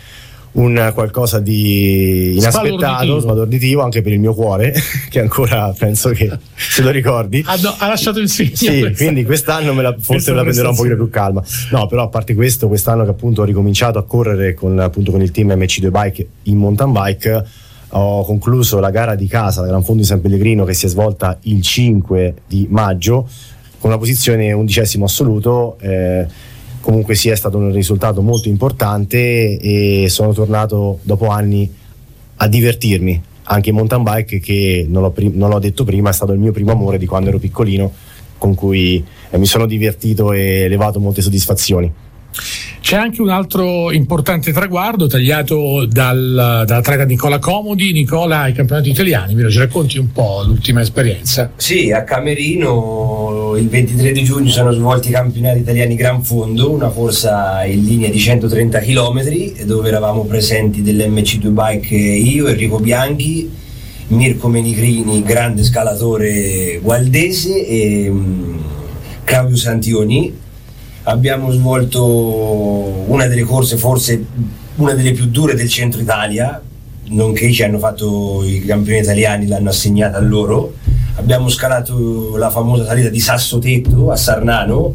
un qualcosa di inaspettato, sbalorditivo anche per il mio cuore che ancora penso che se lo ricordi ha, no, ha lasciato il segno. Sì, questa. Quindi quest'anno me la, forse me la prenderò un pochino più calma. No, però a parte questo, quest'anno che appunto ho ricominciato a correre con, appunto, con il team M C due Bike in mountain bike, ho concluso la gara di casa, la Gran Fondo di San Pellegrino, che si è svolta il cinque di maggio con una posizione undicesimo assoluto. eh, comunque sì, è stato un risultato molto importante e sono tornato dopo anni a divertirmi anche in mountain bike, che non l'ho, prim- non l'ho detto prima, è stato il mio primo amore di quando ero piccolino, con cui eh, mi sono divertito e levato molte soddisfazioni. C'è anche un altro importante traguardo tagliato dal, dall'atleta Nicola Comodi. Nicola, ai campionati italiani, me lo ci racconti un po' l'ultima esperienza? Sì, a Camerino il ventitré di giugno sono svolti i campionati italiani Gran Fondo, una corsa in linea di centotrenta chilometri dove eravamo presenti dell'M C due Bike io, Enrico Bianchi, Mirko Menicrini, grande scalatore gualdese, e um, Claudio Santioni. Abbiamo svolto una delle corse, forse una delle più dure del centro Italia, nonché ci hanno fatto i campioni italiani, l'hanno assegnata a loro. Abbiamo scalato la famosa salita di Sassotetto a Sarnano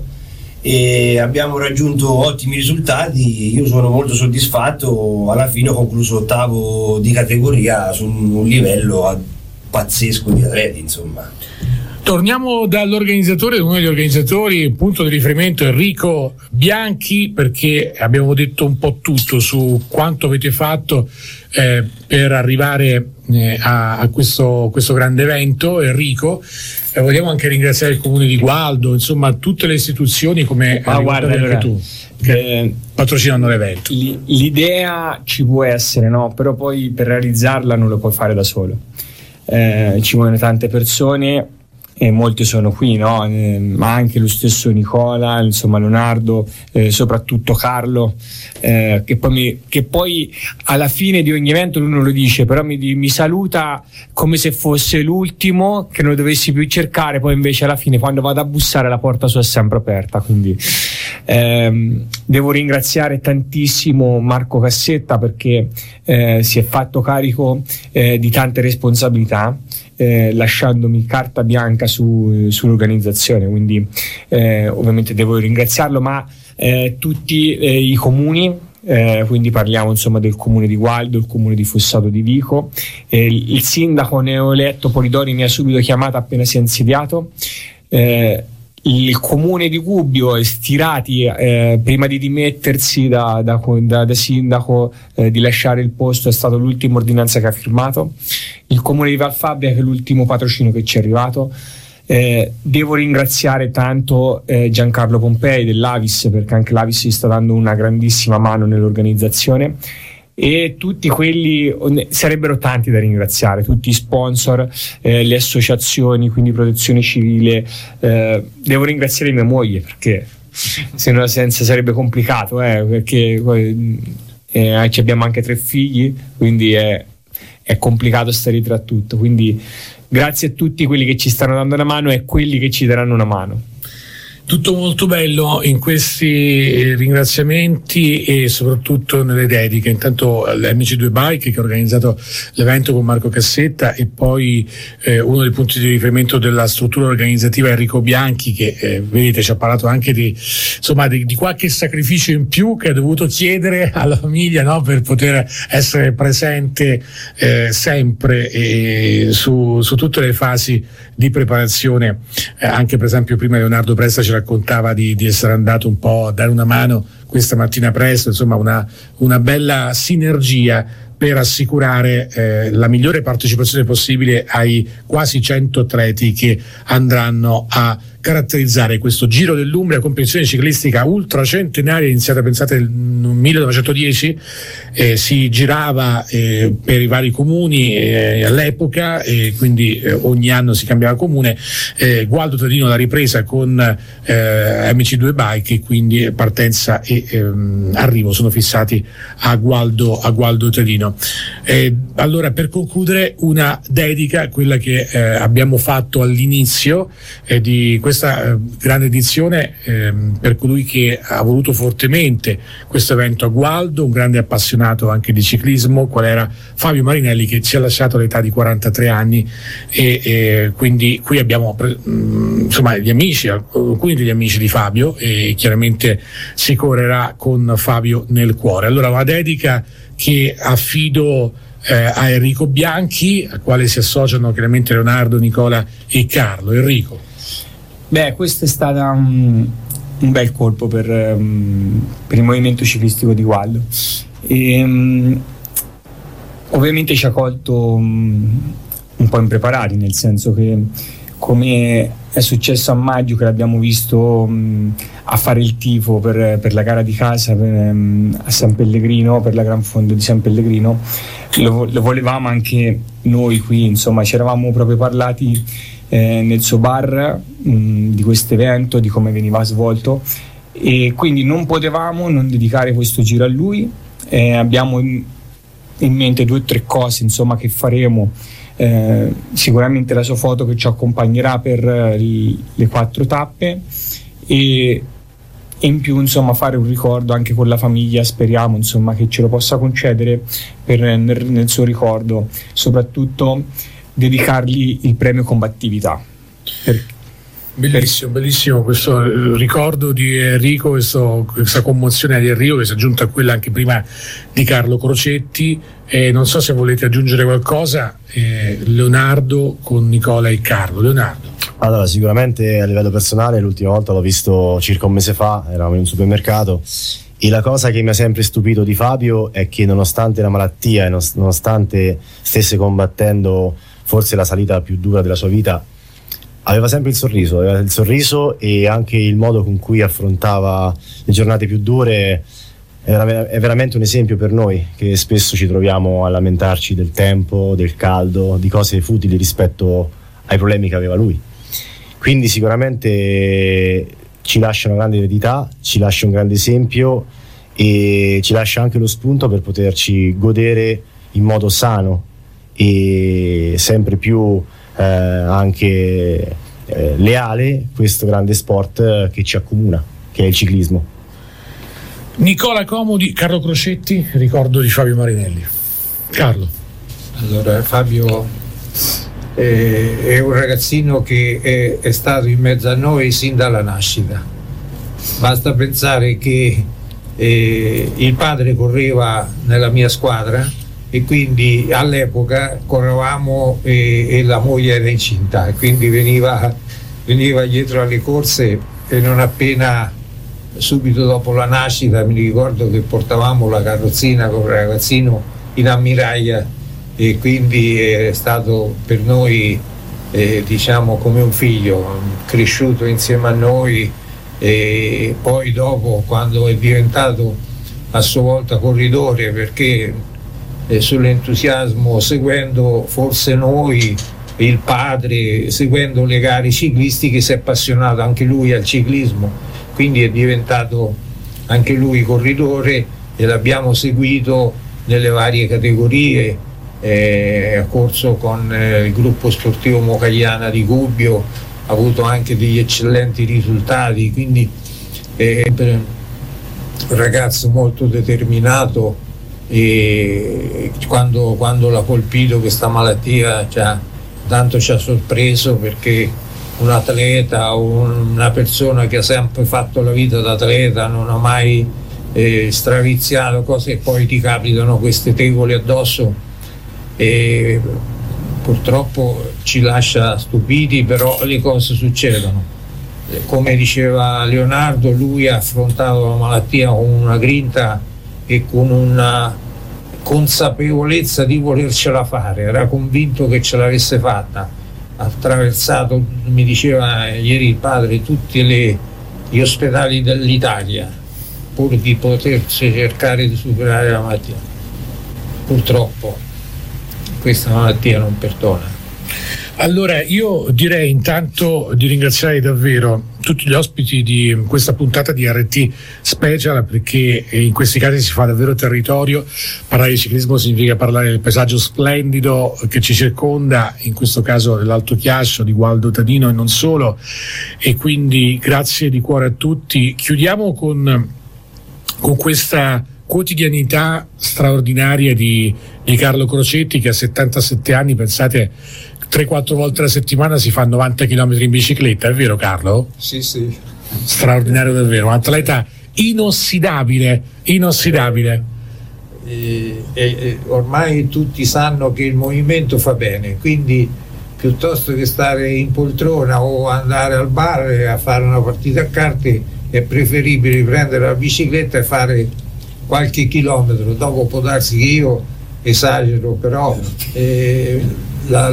e abbiamo raggiunto ottimi risultati. Io sono molto soddisfatto, alla fine ho concluso ottavo di categoria su un livello pazzesco di atleti, insomma. Torniamo dall'organizzatore, uno degli organizzatori, punto di riferimento Enrico Bianchi, perché abbiamo detto un po' tutto su quanto avete fatto eh, per arrivare eh, a, a questo, questo grande evento. Enrico, eh, vogliamo anche ringraziare il comune di Gualdo, insomma tutte le istituzioni, come ah, guarda, anche allora, tu, che eh, patrocinano l'evento. L'idea ci può essere, no? Però poi per realizzarla non lo puoi fare da solo, eh, ci vogliono tante persone e molti sono qui, no? Eh, ma anche lo stesso Nicola, insomma Leonardo, eh, soprattutto Carlo, eh, che, poi mi, che poi alla fine di ogni evento lui non lo dice, però mi, mi saluta come se fosse l'ultimo, che non lo dovessi più cercare, poi invece alla fine quando vado a bussare la porta sua è sempre aperta. Quindi ehm, devo ringraziare tantissimo Marco Cassetta, perché eh, si è fatto carico eh, di tante responsabilità, Eh, lasciandomi carta bianca su, sull'organizzazione, quindi eh, ovviamente devo ringraziarlo, ma eh, tutti eh, i comuni, eh, quindi parliamo insomma del comune di Gualdo, il comune di Fossato di Vico, eh, il sindaco neoeletto Polidori mi ha subito chiamato appena si è insediato, eh, il comune di Gubbio, stirati eh, prima di dimettersi da, da, da, da sindaco, eh, di lasciare il posto, è stata l'ultima ordinanza che ha firmato. Il comune di Valfabbia, che è l'ultimo patrocinio che ci è arrivato. Eh, devo ringraziare tanto eh, Giancarlo Pompei dell'Avis, perché anche l'Avis ci sta dando una grandissima mano nell'organizzazione, e tutti quelli, sarebbero tanti da ringraziare, tutti i sponsor, eh, le associazioni, quindi protezione civile. Eh, devo ringraziare mia moglie, perché se no senza sarebbe complicato, eh, perché eh, abbiamo anche tre figli, quindi è, è complicato stare dietro a tutto, quindi grazie a tutti quelli che ci stanno dando una mano e quelli che ci daranno una mano. Tutto molto bello in questi ringraziamenti e soprattutto nelle dediche. Intanto l'M C due Bike, che ha organizzato l'evento con Marco Cassetta, e poi eh, uno dei punti di riferimento della struttura organizzativa Enrico Bianchi, che eh, vedete ci ha parlato anche di, insomma, di, di qualche sacrificio in più che ha dovuto chiedere alla famiglia, no, per poter essere presente eh, sempre e su, su tutte le fasi di preparazione. Eh, anche per esempio prima Leonardo Presta ci raccontava di, di essere andato un po' a dare una mano questa mattina presto, insomma una, una bella sinergia per assicurare eh, la migliore partecipazione possibile ai quasi cento atleti che andranno a caratterizzare questo Giro dell'Umbria, competizione ciclistica ultracentenaria iniziata, pensate, nel millenovecentodieci. Eh, si girava eh, per i vari comuni eh, all'epoca, e quindi eh, ogni anno si cambiava comune. eh, Gualdo Tadino l'ha ripresa con eh, M C due Bike, e quindi partenza e ehm, arrivo sono fissati a Gualdo, a Gualdo Tadino. Eh, allora, per concludere, una dedica, quella che eh, abbiamo fatto all'inizio eh, di questa questa grande edizione, ehm, per colui che ha voluto fortemente questo evento a Gualdo, un grande appassionato anche di ciclismo, qual era Fabio Marinelli, che ci ha lasciato all'età di quarantatré anni, e, e quindi qui abbiamo mh, insomma gli amici, alcuni degli amici di Fabio, e chiaramente si correrà con Fabio nel cuore. Allora, una dedica che affido eh, a Enrico Bianchi, al quale si associano chiaramente Leonardo, Nicola e Carlo. Enrico. Beh, questo è stato un, un bel colpo per, um, per il movimento ciclistico di Gualdo. E, um, ovviamente ci ha colto um, un po' impreparati, nel senso che, come è successo a maggio, che l'abbiamo visto um, a fare il tifo per, per la gara di casa per, um, a San Pellegrino, per la Gran Fondo di San Pellegrino, lo, lo volevamo anche noi qui, insomma ci eravamo proprio parlati eh, nel suo bar mh, di questo evento, di come veniva svolto, e quindi non potevamo non dedicare questo giro a lui. Eh, abbiamo in, in mente due o tre cose, insomma, che faremo. Eh, sicuramente la sua foto che ci accompagnerà per eh, le quattro tappe, e in più, insomma, fare un ricordo anche con la famiglia. Speriamo, insomma, che ce lo possa concedere per, nel, nel suo ricordo, soprattutto dedicargli il premio combattività. Per, Bellissimo, bellissimo questo ricordo di Enrico, questo, questa commozione di Enrico che si è aggiunta a quella anche prima di Carlo Crocetti. Eh, non so se volete aggiungere qualcosa, eh, Leonardo con Nicola e Carlo. Leonardo. Allora, sicuramente a livello personale l'ultima volta l'ho visto circa un mese fa, eravamo in un supermercato, e la cosa che mi ha sempre stupito di Fabio è che nonostante la malattia e nonostante stesse combattendo forse la salita più dura della sua vita, aveva sempre il sorriso, aveva il sorriso e anche il modo con cui affrontava le giornate più dure è veramente un esempio per noi, che spesso ci troviamo a lamentarci del tempo, del caldo, di cose futili rispetto ai problemi che aveva lui. Quindi sicuramente ci lascia una grande eredità, ci lascia un grande esempio e ci lascia anche lo spunto per poterci godere in modo sano e sempre più eh, anche eh, leale questo grande sport che ci accomuna, che è il ciclismo. Nicola Comodi, Carlo Crocetti, ricordo di Fabio Marinelli. Carlo. Allora, Fabio Eh, è un ragazzino che è, è stato in mezzo a noi sin dalla nascita. Basta pensare che eh, il padre correva nella mia squadra e quindi all'epoca correvamo e, e la moglie era incinta, e quindi veniva, veniva dietro alle corse e non appena subito dopo la nascita mi ricordo che portavamo la carrozzina con il ragazzino in ammiraglia e quindi è stato per noi eh, diciamo come un figlio, cresciuto insieme a noi, e poi dopo quando è diventato a sua volta corridore, perché eh, sull'entusiasmo, seguendo forse noi, il padre, seguendo le gare ciclistiche, si è appassionato anche lui al ciclismo, quindi è diventato anche lui corridore e l'abbiamo seguito nelle varie categorie. Eh, ha corso con eh, il gruppo sportivo Mocagliana di Gubbio, ha avuto anche degli eccellenti risultati, quindi è un ragazzo molto determinato e quando, quando l'ha colpito questa malattia cioè, tanto ci ha sorpreso, perché un atleta, una persona che ha sempre fatto la vita da atleta, non ha mai eh, straviziato cose, e poi ti capitano queste tegole addosso e purtroppo ci lascia stupiti, però le cose succedono. Come diceva Leonardo, lui ha affrontato la malattia con una grinta e con una consapevolezza di volercela fare, era convinto che ce l'avesse fatta. Ha attraversato, mi diceva ieri il padre, tutti le, gli ospedali dell'Italia pur di potersi cercare di superare la malattia. Purtroppo questa malattia non perdona. Allora io direi intanto di ringraziare davvero tutti gli ospiti di questa puntata di R T Special, perché in questi casi si fa davvero territorio. Parlare di ciclismo significa parlare del paesaggio splendido che ci circonda, in questo caso dell'Alto Chiasso, di Gualdo Tadino e non solo, e quindi grazie di cuore a tutti. Chiudiamo con, con questa quotidianità straordinaria di, di Carlo Crocetti, che a settantasette anni, pensate, tre quattro volte alla settimana si fa novanta chilometri in bicicletta, è vero Carlo? Sì, sì. Straordinario davvero, un atleta inossidabile, inossidabile. E, e, e ormai tutti sanno che il movimento fa bene, quindi piuttosto che stare in poltrona o andare al bar a fare una partita a carte è preferibile prendere la bicicletta e fare qualche chilometro. Dopo può darsi che io esagero, però eh, la,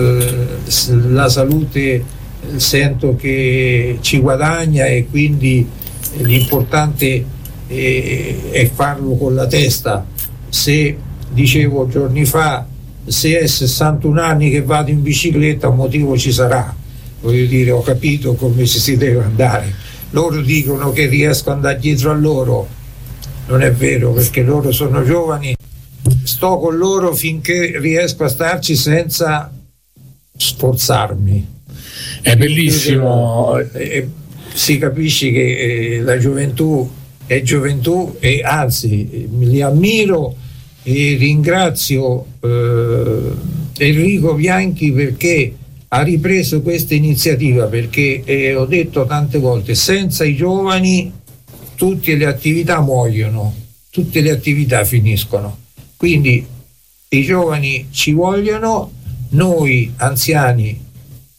la salute sento che ci guadagna e quindi l'importante è, è farlo con la testa. Se dicevo giorni fa, se è sessantuno anni che vado in bicicletta, un motivo ci sarà, voglio dire, ho capito come ci si deve andare. Loro dicono che riesco ad andare dietro a loro, non è vero, perché loro sono giovani, sto con loro finché riesco a starci senza sforzarmi. È bellissimo. E, e, si capisce che eh, la gioventù è gioventù, e anzi li ammiro e ringrazio eh, Enrico Bianchi perché ha ripreso questa iniziativa, perché eh, ho detto tante volte, senza i giovani tutte le attività muoiono, tutte le attività finiscono, quindi i giovani ci vogliono, noi anziani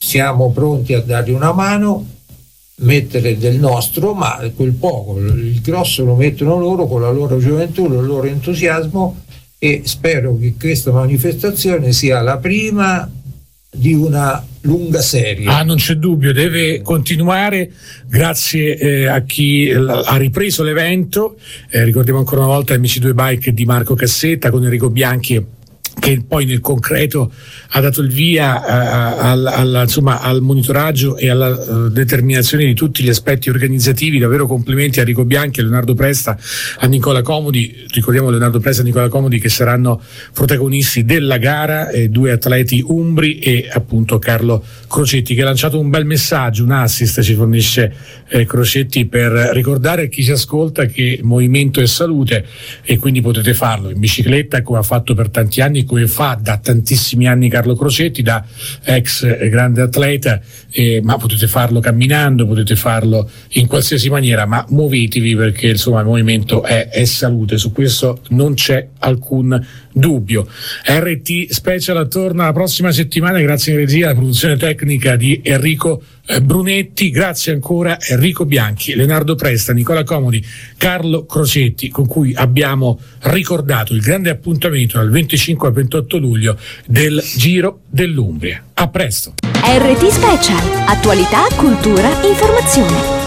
siamo pronti a dargli una mano, mettere del nostro, ma quel poco, il grosso lo mettono loro con la loro gioventù, il loro entusiasmo, e spero che questa manifestazione sia la prima di una lunga serie. Ah, non c'è dubbio, deve continuare. Grazie eh, a chi l- ha ripreso l'evento. Eh, ricordiamo ancora una volta M C due Bike di Marco Cassetta con Enrico Bianchi, che poi nel concreto ha dato il via uh, al, al, insomma, al monitoraggio e alla uh, determinazione di tutti gli aspetti organizzativi. Davvero complimenti a Enrico Bianchi, a Leonardo Presta, a Nicola Comodi. Ricordiamo Leonardo Presta e Nicola Comodi che saranno protagonisti della gara, eh, due atleti umbri, e appunto Carlo Crocetti, che ha lanciato un bel messaggio, un assist ci fornisce eh, Crocetti, per ricordare a chi ci ascolta che movimento è salute, e quindi potete farlo in bicicletta come ha fatto per tanti anni, come fa da tantissimi anni Carlo Crocetti, da ex grande atleta, eh, ma potete farlo camminando, potete farlo in qualsiasi maniera, ma muovetevi, perché insomma il movimento è, è salute, su questo non c'è alcun dubbio. R T Special torna la prossima settimana, grazie in regia alla produzione tecnica di Enrico eh, Brunetti, grazie ancora Enrico Bianchi, Leonardo Presta, Nicola Comodi, Carlo Crocetti, con cui abbiamo ricordato il grande appuntamento dal venticinque al ventotto luglio del Giro dell'Umbria. A presto. R T Special, attualità, cultura, informazione.